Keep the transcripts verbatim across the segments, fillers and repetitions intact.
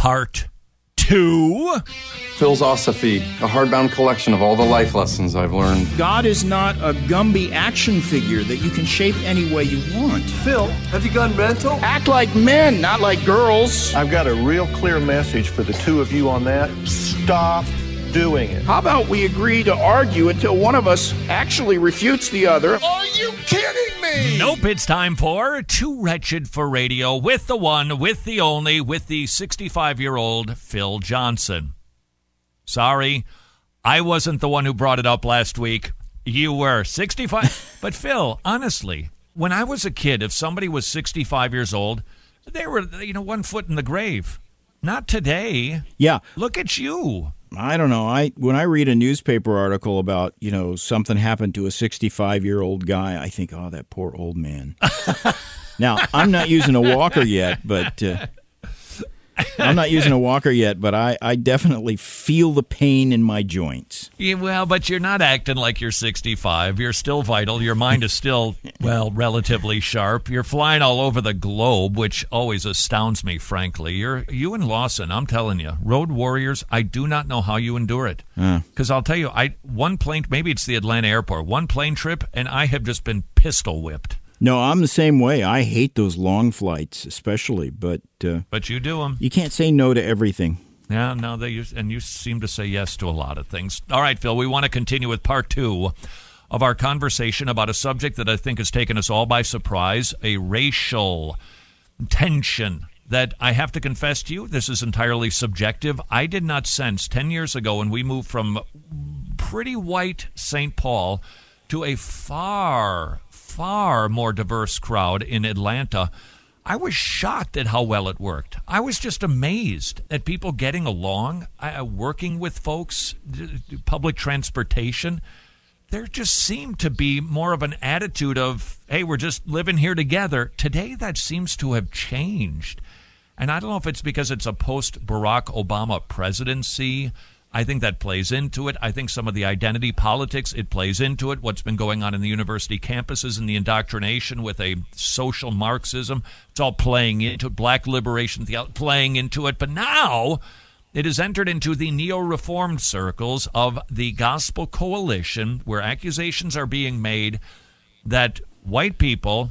Part two. Philosophy, a hardbound collection of all the life lessons I've learned. God is not a Gumby action figure that you can shape any way you want. Phil, have you gone mental? Act like men, not like girls. I've got a real clear message for the two of you on that. Stop doing it. How about we agree to argue until one of us actually refutes the other? Are you kidding me? Nope, it's time for Too Wretched for Radio with the one, with the only, with the sixty-five-year-old Phil Johnson. Sorry, I wasn't the one who brought it up last week. You were sixty-five. But Phil, honestly, when I was a kid, if somebody was sixty-five years old, they were, you know, one foot in the grave. Not today. Yeah. Look at you. I don't know. I when I read a newspaper article about, you know, something happened to a sixty-five-year-old guy, I think, oh, that poor old man. Now, I'm not using a walker yet, but uh, I'm not using a walker yet, but I, I definitely feel the pain in my joints. Yeah, well, but you're not acting like you're sixty-five. You're still vital. Your mind is still, well, relatively sharp. You're flying all over the globe, which always astounds me, frankly. You're you and Lawson, I'm telling you, road warriors, I do not know how you endure it. Because uh. I'll tell you, I one plane, maybe it's the Atlanta airport, one plane trip, and I have just been pistol whipped. No, I'm the same way. I hate those long flights, especially, but uh, but you do them. You can't say no to everything. Yeah, no, they use, and you seem to say yes to a lot of things. All right, Phil, we want to continue with part two of our conversation about a subject that I think has taken us all by surprise, a racial tension that I have to confess to you, this is entirely subjective. I did not sense ten years ago when we moved from pretty white Saint Paul to a far far more diverse crowd in Atlanta. I was shocked at how well it worked. I was just amazed at people getting along, uh, working with folks, public transportation. There just seemed to be more of an attitude of, hey, we're just living here together. Today, that seems to have changed. And I don't know if it's because it's a post-Barack Obama presidency. I think that plays into it. I think some of the identity politics, it plays into it. What's been going on in the university campuses and the indoctrination with a social Marxism, it's all playing into it. Black liberation, playing into it. But now it has entered into the neo-reformed circles of the Gospel Coalition, where accusations are being made that white people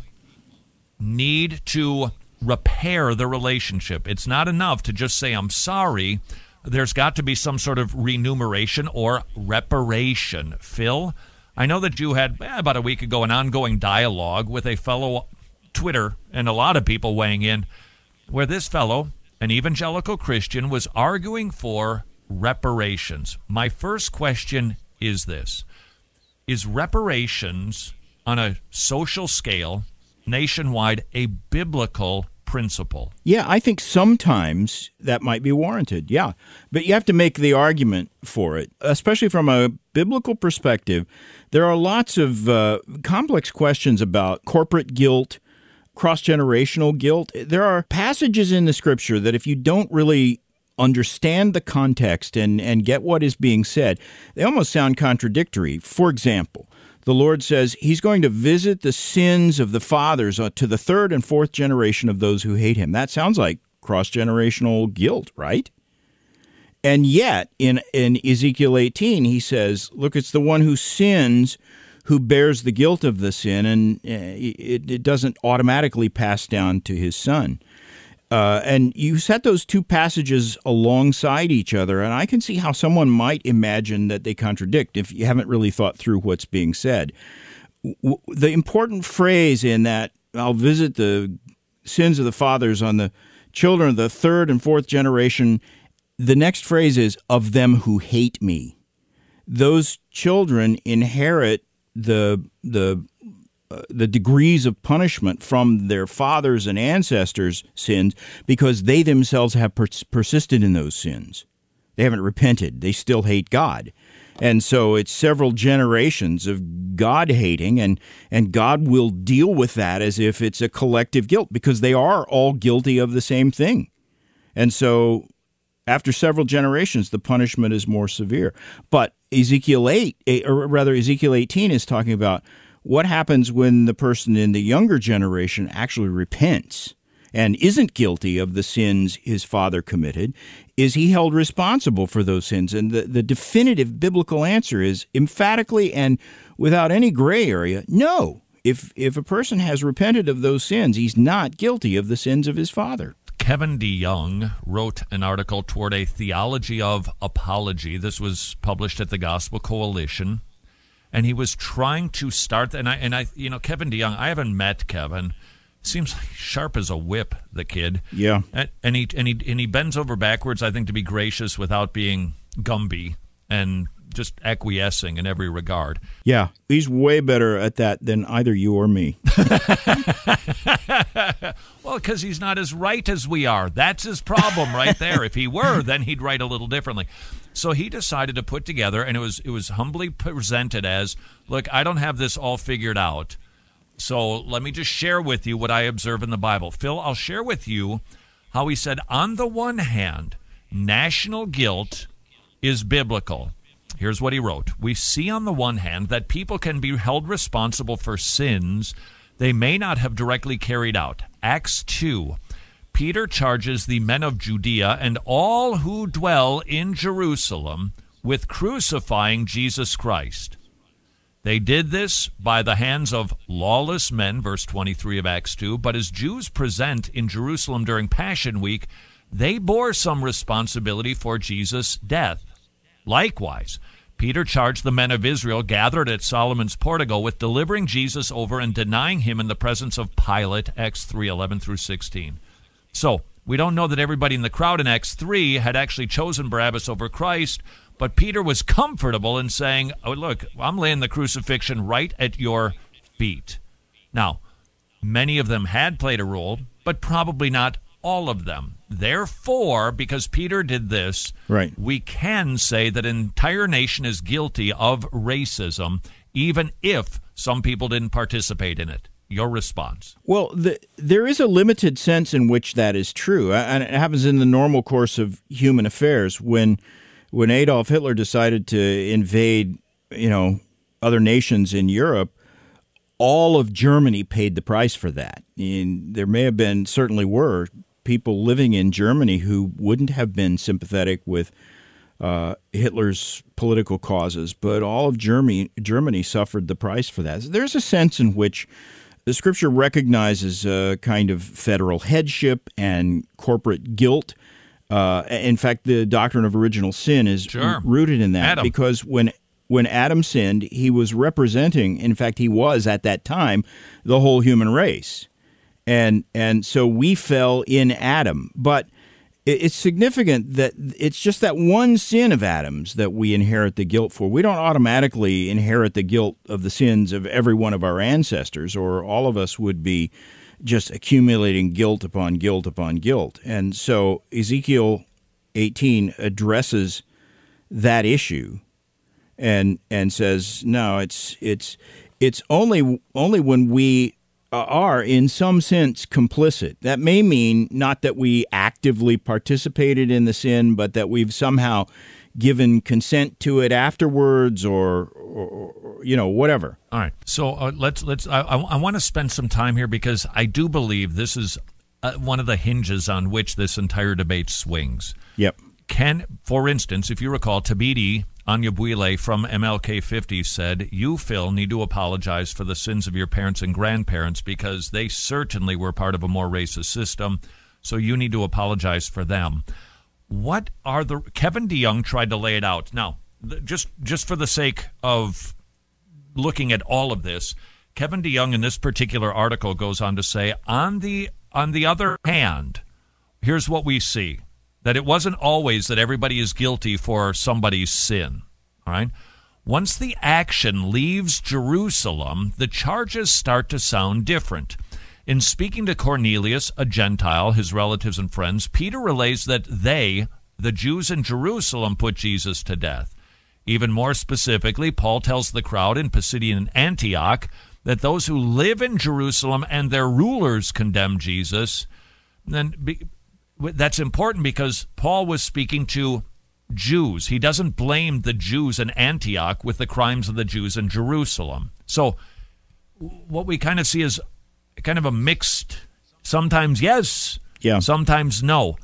need to repair the relationship. It's not enough to just say, I'm sorry. There's got to be some sort of remuneration or reparation. Phil, I know that you had, eh, about a week ago, an ongoing dialogue with a fellow Twitter, and a lot of people weighing in, where this fellow, an evangelical Christian, was arguing for reparations. My first question is this. Is reparations on a social scale, nationwide, a biblical principle? Yeah, I think sometimes that might be warranted, yeah. But you have to make the argument for it, especially from a biblical perspective. There are lots of uh, complex questions about corporate guilt, cross-generational guilt. There are passages in the Scripture that if you don't really understand the context and, and get what is being said, they almost sound contradictory. For example, the Lord says he's going to visit the sins of the fathers to the third and fourth generation of those who hate him. That sounds like cross-generational guilt, right? And yet, in, in Ezekiel eighteen, he says, look, it's the one who sins who bears the guilt of the sin, and it, it doesn't automatically pass down to his son. Uh, and you set those two passages alongside each other, and I can see how someone might imagine that they contradict if you haven't really thought through what's being said. W- the important phrase in that, I'll visit the sins of the fathers on the children of the third and fourth generation, the next phrase is, of them who hate me. Those children inherit the the Uh, the degrees of punishment from their fathers and ancestors' sins because they themselves have pers- persisted in those sins. They haven't repented. They still hate God. And so it's several generations of God-hating, and, and God will deal with that as if it's a collective guilt because they are all guilty of the same thing. And so after several generations, the punishment is more severe. But Ezekiel eight, or rather Ezekiel eighteen is talking about what happens when the person in the younger generation actually repents and isn't guilty of the sins his father committed, is he held responsible for those sins? And the, the definitive biblical answer is emphatically and without any gray area, no. If if a person has repented of those sins, he's not guilty of the sins of his father. Kevin DeYoung wrote an article toward a theology of apology. This was published at the Gospel Coalition, and he was trying to start. And I and I, you know, Kevin DeYoung. I haven't met Kevin. Seems sharp as a whip, the kid. Yeah. And, and he and he and he bends over backwards, I think, to be gracious without being Gumby and just acquiescing in every regard. Yeah, he's way better at that than either you or me. Well, because he's not as right as we are. That's his problem right there. If he were, then he'd write a little differently. So he decided to put together, and it was it was humbly presented as, look, I don't have this all figured out, so let me just share with you what I observe in the Bible. Phil, I'll share with you how he said, on the one hand, national guilt is biblical. Here's what he wrote. We see on the one hand that people can be held responsible for sins they may not have directly carried out. Acts two. Peter charges the men of Judea and all who dwell in Jerusalem with crucifying Jesus Christ. They did this by the hands of lawless men, verse twenty-three of Acts two, but as Jews present in Jerusalem during Passion Week, they bore some responsibility for Jesus' death. Likewise, Peter charged the men of Israel gathered at Solomon's portico with delivering Jesus over and denying him in the presence of Pilate, Acts three, eleven through sixteen. So, we don't know that everybody in the crowd in Acts three had actually chosen Barabbas over Christ, but Peter was comfortable in saying, oh, look, I'm laying the crucifixion right at your feet. Now, many of them had played a role, but probably not all of them. Therefore, because Peter did this, right, we can say that an entire nation is guilty of racism, even if some people didn't participate in it. Your response? Well, the, there is a limited sense in which that is true, and it happens in the normal course of human affairs. When when Adolf Hitler decided to invade, you know, other nations in Europe, all of Germany paid the price for that. And there may have been, certainly were, people living in Germany who wouldn't have been sympathetic with uh, Hitler's political causes, but all of Germany Germany suffered the price for that. So there's a sense in which the Scripture recognizes a kind of federal headship and corporate guilt. Uh, in fact, the doctrine of original sin is sure. rooted in that, Adam. because when when Adam sinned, he was representing, in fact, he was at that time, the whole human race. And and so we fell in Adam. But it's significant that it's just that one sin of Adam's that we inherit the guilt for. We don't automatically inherit the guilt of the sins of every one of our ancestors, or all of us would be just accumulating guilt upon guilt upon guilt. And so Ezekiel eighteen addresses that issue and and says, no, it's it's it's only only when we are, in some sense, complicit. That may mean not that we actively participated in the sin, but that we've somehow given consent to it afterwards, or, or, or you know, whatever. All right. So uh, let's let's. I, I, I want to spend some time here because I do believe this is uh, one of the hinges on which this entire debate swings. Yep. Can, for instance, if you recall, Tabidi Anyabwile from M L K fifty said, you, Phil, need to apologize for the sins of your parents and grandparents because they certainly were part of a more racist system, so you need to apologize for them. What are the... Kevin DeYoung tried to lay it out. Now, just just for the sake of looking at all of this, Kevin DeYoung in this particular article goes on to say, on the on the other hand, here's what we see. That it wasn't always that everybody is guilty for somebody's sin, all right? Once the action leaves Jerusalem, the charges start to sound different. In speaking to Cornelius, a Gentile, his relatives and friends, Peter relays that they, the Jews in Jerusalem, put Jesus to death. Even more specifically, Paul tells the crowd in Pisidian Antioch that those who live in Jerusalem and their rulers condemn Jesus. Then be, that's important because Paul was speaking to Jews. He doesn't blame the Jews in Antioch with the crimes of the Jews in Jerusalem. So what we kind of see is kind of a mixed Sometimes yes, Yeah. sometimes no.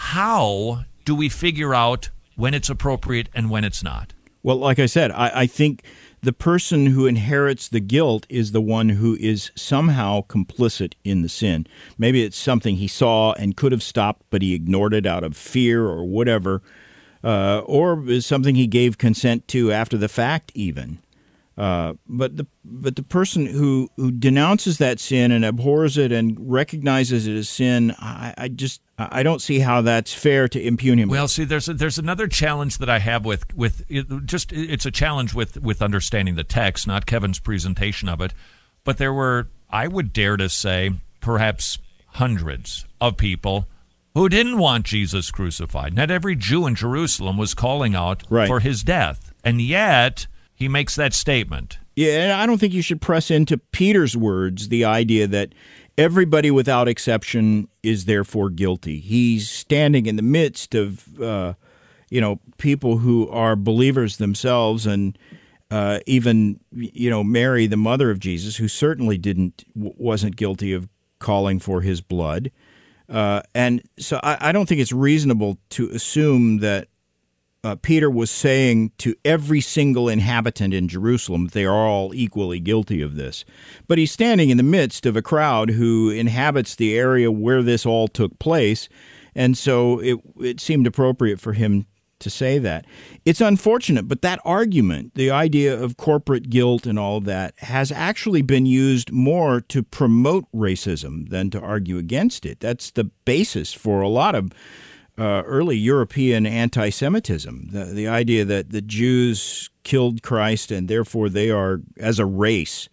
How do we figure out when it's appropriate and when it's not? Well, like I said, I, I think the person who inherits the guilt is the one who is somehow complicit in the sin. Maybe it's something he saw and could have stopped, but he ignored it out of fear or whatever, uh, or is something he gave consent to after the fact even. Uh, but the but the person who, who denounces that sin and abhors it and recognizes it as sin, I, I just I don't see how that's fair to impugn him. Well, see, there's a, there's another challenge that I have with with it, just it's a challenge with with understanding the text, not Kevin's presentation of it. But there were, I would dare to say, perhaps hundreds of people who didn't want Jesus crucified. Not every Jew in Jerusalem was calling out Right. for his death, and yet he makes that statement. Yeah, and I don't think you should press into Peter's words the idea that everybody without exception is therefore guilty. He's standing in the midst of, uh, you know, people who are believers themselves, and uh, even, you know, Mary, the mother of Jesus, who certainly didn't wasn't guilty of calling for his blood. Uh, and so I, I don't think it's reasonable to assume that Uh, Peter was saying to every single inhabitant in Jerusalem that they are all equally guilty of this. But he's standing in the midst of a crowd who inhabits the area where this all took place, and so it it seemed appropriate for him to say that. It's unfortunate, but that argument, the idea of corporate guilt and all of that, has actually been used more to promote racism than to argue against it. That's the basis for a lot of Uh, early European anti-Semitism, the, the idea that the Jews killed Christ and therefore they are, as a race,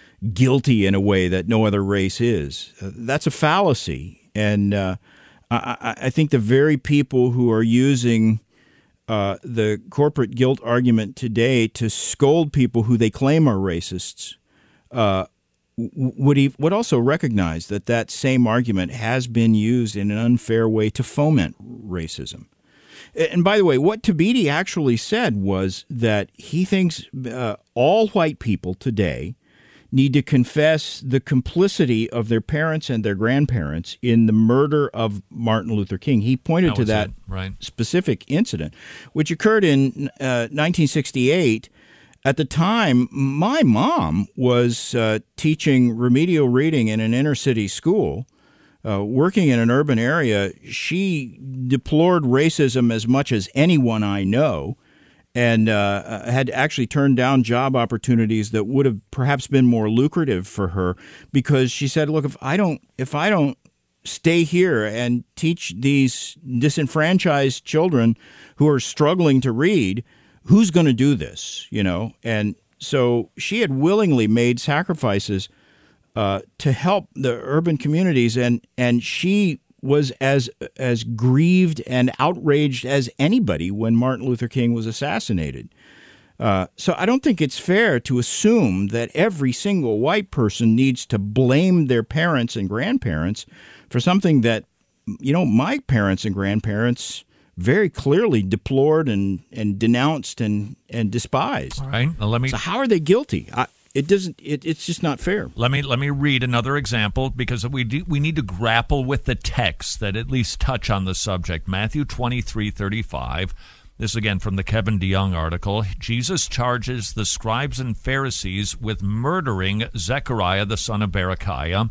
guilty in a way that no other race is. Uh, that's a fallacy. And uh, I, I think the very people who are using uh, the corporate guilt argument today to scold people who they claim are racists uh, would he would also recognize that that same argument has been used in an unfair way to foment racism. And by the way, what Thabiti actually said was that he thinks uh, all white people today need to confess the complicity of their parents and their grandparents in the murder of Martin Luther King. He pointed That to was that it, right. specific incident, which occurred in uh, nineteen sixty-eight. At the time, my mom was uh, teaching remedial reading in an inner city school, uh, working in an urban area. She deplored racism as much as anyone I know, and uh, had actually turned down job opportunities that would have perhaps been more lucrative for her, because she said, "Look, if I don't, if I don't stay here and teach these disenfranchised children who are struggling to read, who's going to do this?" You know, and so she had willingly made sacrifices uh, to help the urban communities, and and she was as as grieved and outraged as anybody when Martin Luther King was assassinated. Uh, so I don't think it's fair to assume that every single white person needs to blame their parents and grandparents for something that, you know, my parents and grandparents very clearly deplored and, and denounced and, and despised. All right. Now let me. So how are they guilty? I, it doesn't. It, it's just not fair. Let me let me read another example, because we do, we need to grapple with the texts that at least touch on the subject. Matthew twenty-three thirty-five. This again from the Kevin DeYoung article. Jesus charges the scribes and Pharisees with murdering Zechariah, the son of Berechiah.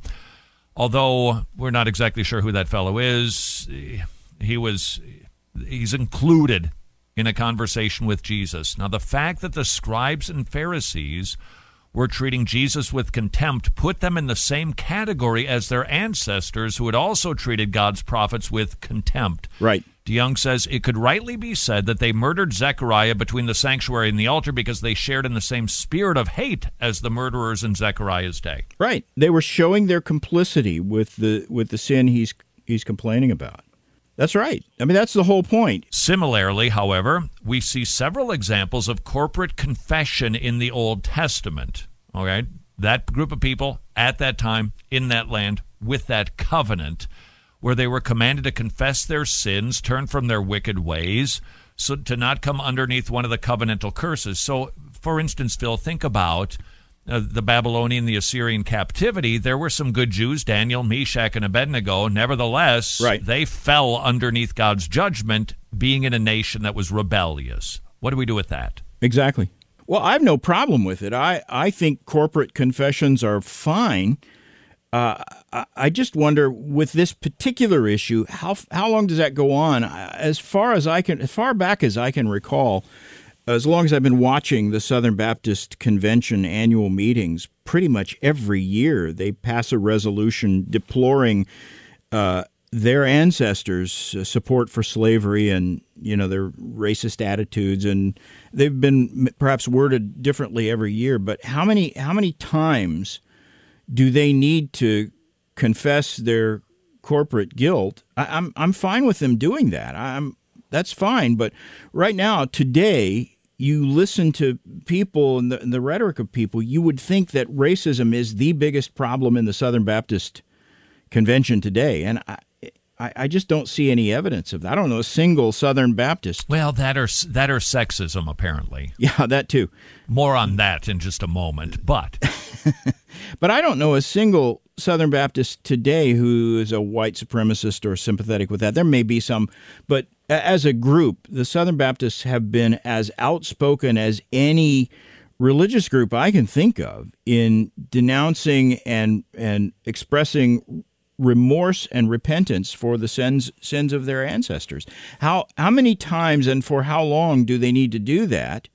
Although we're not exactly sure who that fellow is, he was. He's included in a conversation with Jesus. Now, the fact that the scribes and Pharisees were treating Jesus with contempt put them in the same category as their ancestors, who had also treated God's prophets with contempt. Right. DeYoung says it could rightly be said that they murdered Zechariah between the sanctuary and the altar because they shared in the same spirit of hate as the murderers in Zechariah's day. Right. They were showing their complicity with the with the sin he's he's complaining about. That's right. I mean, that's the whole point. Similarly, however, we see several examples of corporate confession in the Old Testament. Okay, that group of people at that time in that land with that covenant, where they were commanded to confess their sins, turn from their wicked ways, so to not come underneath one of the covenantal curses. So, for instance, Phil, think about uh, the Babylonian, the Assyrian captivity, there were some good Jews, Daniel, Meshach, and Abednego. Nevertheless, right. they fell underneath God's judgment, being in a nation that was rebellious. What do we do with that? Exactly. Well, I have no problem with it. I, I think corporate confessions are fine. Uh, I, I just wonder, with this particular issue, how how long does that go on? As far as I can, as far back as I can recall, as long as I've been watching the Southern Baptist Convention annual meetings, pretty much every year they pass a resolution deploring uh, their ancestors' support for slavery and, you know, their racist attitudes, and they've been perhaps worded differently every year. But how many how many times do they need to confess their corporate guilt? I, I'm I'm fine with them doing that. I'm that's fine. But right now, today, you listen to people and the, and the rhetoric of people, you would think that racism is the biggest problem in the Southern Baptist Convention today, and I. I, I just don't see any evidence of that. I don't know a single Southern Baptist. Well, that or that or sexism, apparently. Yeah, that too. More on that in just a moment. But but I don't know a single Southern Baptist today who is a white supremacist or sympathetic with that. There may be some, but as a group, the Southern Baptists have been as outspoken as any religious group I can think of in denouncing and and expressing remorse and repentance for the sins sins of their ancestors. How how many times and for how long do they need to do that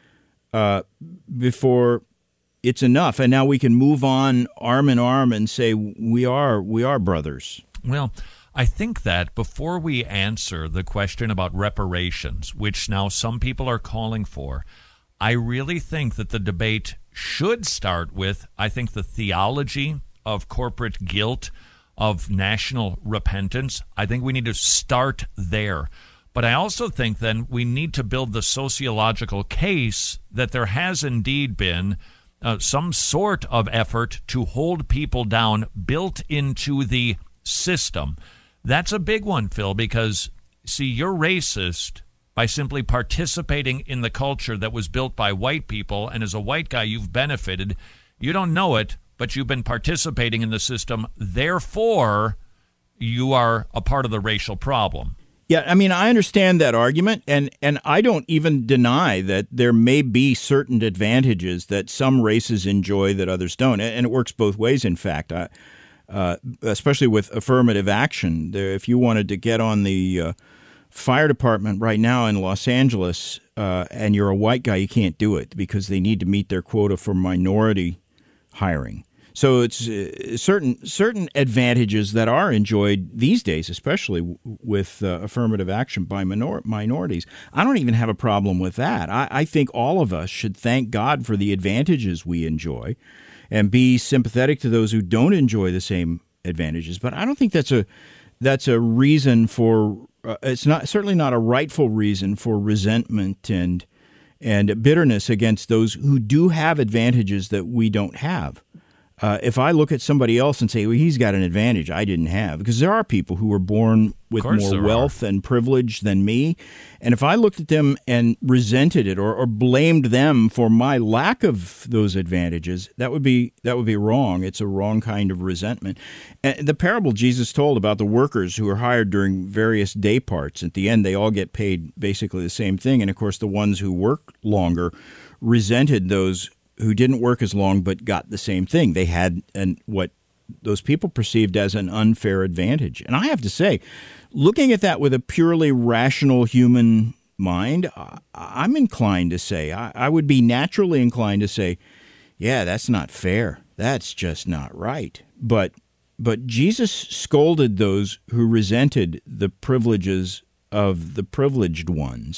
uh, before it's enough? And now we can move on arm in arm and say we are we are brothers. Well, I think that before we answer the question about reparations, which now some people are calling for, I really think that the debate should start with, I think, the theology of corporate guilt, of national repentance. I think we need to start there. But I also think then we need to build the sociological case that there has indeed been uh, some sort of effort to hold people down built into the system. That's a big one, Phil, because, see, you're racist by simply participating in the culture that was built by white people, and as a white guy, you've benefited. You don't know it, but you've been participating in the system. Therefore, you are a part of the racial problem. Yeah, I mean, I understand that argument, and, and I don't even deny that there may be certain advantages that some races enjoy that others don't, and it works both ways, in fact, I, uh, especially with affirmative action. There, if you wanted to get on the uh, fire department right now in Los Angeles uh, and you're a white guy, you can't do it because they need to meet their quota for minority hiring. So it's uh, certain certain advantages that are enjoyed these days, especially w- with uh, affirmative action by minor- minorities. I don't even have a problem with that. I, I think all of us should thank God for the advantages we enjoy and be sympathetic to those who don't enjoy the same advantages. But I don't think that's a that's a reason for uh, it's not certainly not a rightful reason for resentment and and bitterness against those who do have advantages that we don't have. Uh, if I look at somebody else and say, well, he's got an advantage I didn't have, because there are people who were born with more wealth and privilege than me, and if I looked at them and resented it or, or blamed them for my lack of those advantages, that would be that would be wrong. It's a wrong kind of resentment. And the parable Jesus told about the workers who are hired during various day parts, at the end they all get paid basically the same thing, and of course the ones who work longer resented those who didn't work as long but got the same thing. They had an, what those people perceived as an unfair advantage. And I have to say, looking at that with a purely rational human mind, I'm inclined to say, I, I would be naturally inclined to say, yeah, that's not fair. That's just not right. But but Jesus scolded those who resented the privileges of the privileged ones.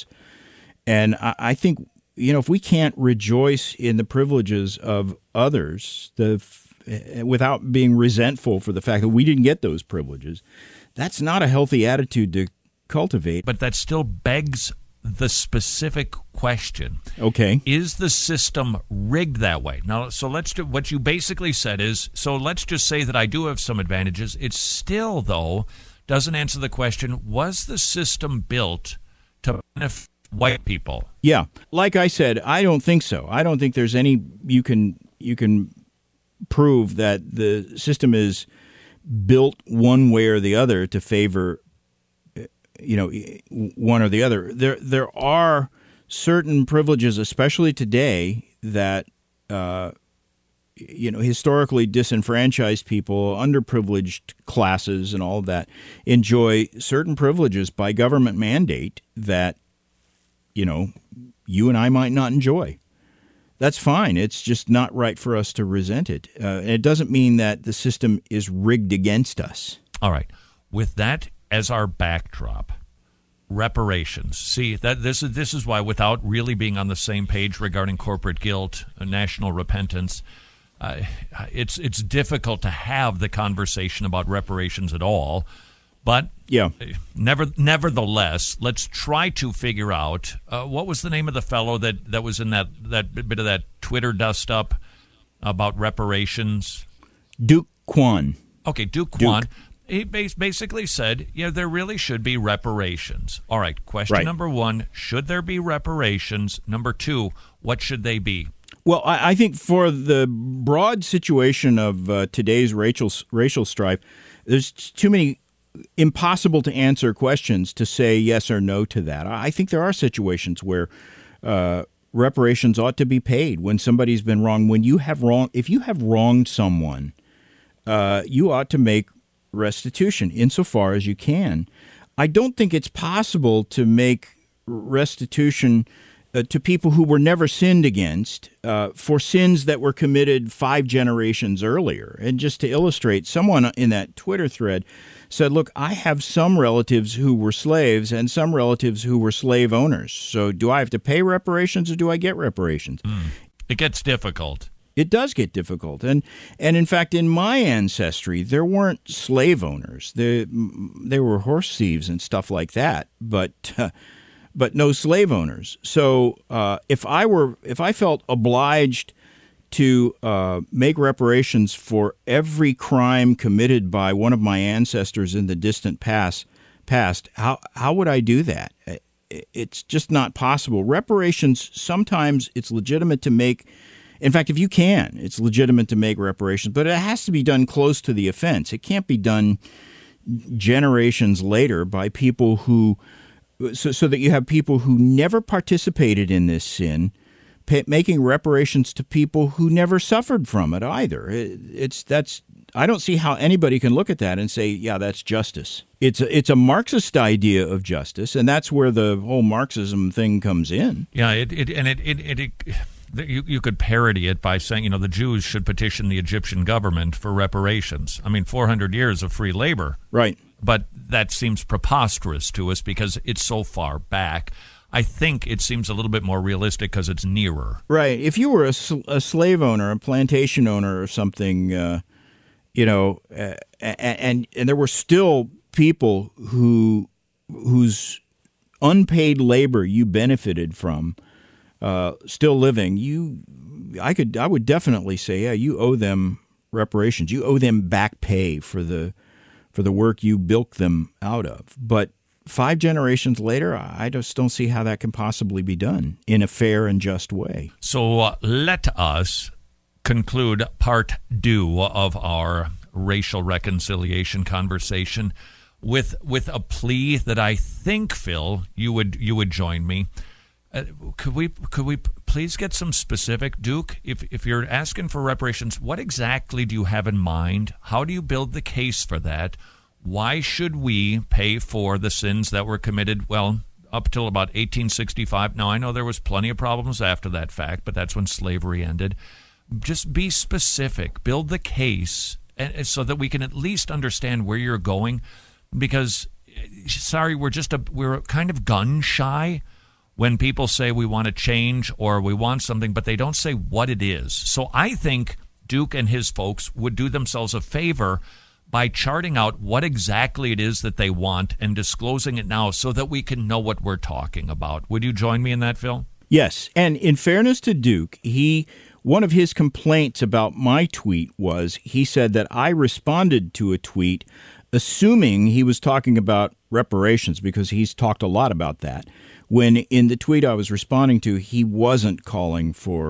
And I, I think, you know, if we can't rejoice in the privileges of others the, without being resentful for the fact that we didn't get those privileges, that's not a healthy attitude to cultivate. But that still begs the specific question. Okay. Is the system rigged that way? Now, so let's do what you basically said is, so let's just say that I do have some advantages. It still, though, doesn't answer the question, was the system built to benefit white people? Yeah. Like I said, I don't think so. I don't think there's any, you can you can prove that the system is built one way or the other to favor, you know, one or the other. There there are certain privileges, especially today, that uh, you know, historically disenfranchised people, underprivileged classes, and all of that enjoy certain privileges by government mandate that, you know, you and I might not enjoy. That's fine. It's just not right for us to resent it. Uh, it doesn't mean that the system is rigged against us. All right. With that as our backdrop, reparations. See, that this is this is why, without really being on the same page regarding corporate guilt, uh, national repentance, uh, it's it's difficult to have the conversation about reparations at all. But yeah, never, nevertheless, let's try to figure out uh, what was the name of the fellow that, that was in that, that bit of that Twitter dust up about reparations? Duke Kwon. Okay, Duke Kwon. Duke. He basically said, yeah, there really should be reparations. All right, question right. number one, should there be reparations? Number two, what should they be? Well, I, I think for the broad situation of uh, today's racial racial strife, there's too many impossible to answer questions to say yes or no to that. I think there are situations where uh, reparations ought to be paid when somebody's been wrong. When you have wrong, if you have wronged someone, uh, you ought to make restitution insofar as you can. I don't think it's possible to make restitution uh, to people who were never sinned against uh, for sins that were committed five generations earlier. And just to illustrate, someone in that Twitter thread said, look, I have some relatives who were slaves and some relatives who were slave owners. So do I have to pay reparations or do I get reparations? Mm. It gets difficult. It does get difficult. And and in fact, in my ancestry, there weren't slave owners. There, there were horse thieves and stuff like that, but uh, but no slave owners. So uh, if I were if I felt obliged to uh, make reparations for every crime committed by one of my ancestors in the distant past, past, how how would I do that? It's just not possible. Reparations, sometimes it's legitimate to make. In fact, if you can, it's legitimate to make reparations, but it has to be done close to the offense. It can't be done generations later by people who, so, so that you have people who never participated in this sin, pay, making reparations to people who never suffered from it either. It, it's that's I don't see how anybody can look at that and say, yeah, that's justice. It's a, it's a Marxist idea of justice, and that's where the whole Marxism thing comes in. Yeah, it, it and it it. it, it You, you could parody it by saying, you know, the Jews should petition the Egyptian government for reparations. I mean, four hundred years of free labor. Right. But that seems preposterous to us because it's so far back. I think it seems a little bit more realistic because it's nearer. Right. If you were a, a slave owner, a plantation owner or something, uh, you know, uh, and, and there were still people who whose unpaid labor you benefited from, Uh, still living, you, I could, I would definitely say, yeah, you owe them reparations. You owe them back pay for the, for the work you bilked them out of. But five generations later, I just don't see how that can possibly be done in a fair and just way. So uh, let us conclude part two of our racial reconciliation conversation with with a plea that I think, Phil, you would you would join me. Uh, could we could we please get some specific, Duke? If if you're asking for reparations, what exactly do you have in mind? How do you build the case for that? Why should we pay for the sins that were committed, well, up till about eighteen sixty-five? Now, I know there was plenty of problems after that fact, but that's when slavery ended. Just be specific. Build the case and, so that we can at least understand where you're going. Because, sorry, we're just a we're kind of gun shy when people say we want to change or we want something, but they don't say what it is. So I think Duke and his folks would do themselves a favor by charting out what exactly it is that they want and disclosing it now so that we can know what we're talking about. Would you join me in that, Phil? Yes. And in fairness to Duke, he one of his complaints about my tweet was he said that I responded to a tweet assuming he was talking about reparations because he's talked a lot about that, when in the tweet I was responding to, he wasn't calling for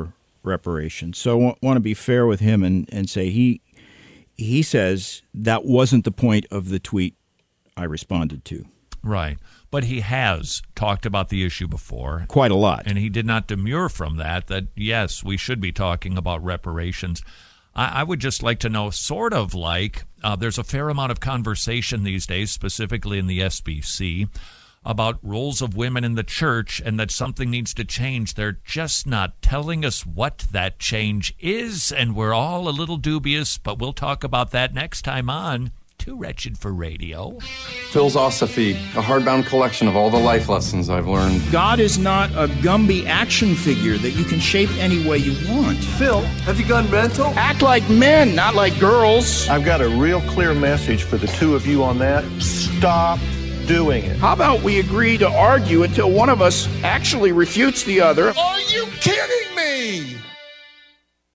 reparations. So I want to be fair with him and, and say he he says that wasn't the point of the tweet I responded to. Right. But he has talked about the issue before. Quite a lot. And he did not demur from that, that, yes, we should be talking about reparations. I, I would just like to know, sort of like, uh, there's a fair amount of conversation these days, specifically in the S B C, about roles of women in the church and that something needs to change. They're just not telling us what that change is, and we're all a little dubious, but we'll talk about that next time on Too Wretched for Radio. Philosophy, a hardbound collection of all the life lessons I've learned. God is not a Gumby action figure that you can shape any way you want. Phil, have you gone mental? Act like men, not like girls. I've got a real clear message for the two of you on that. Stop doing it. How about we agree to argue until one of us actually refutes the other? Are you kidding me?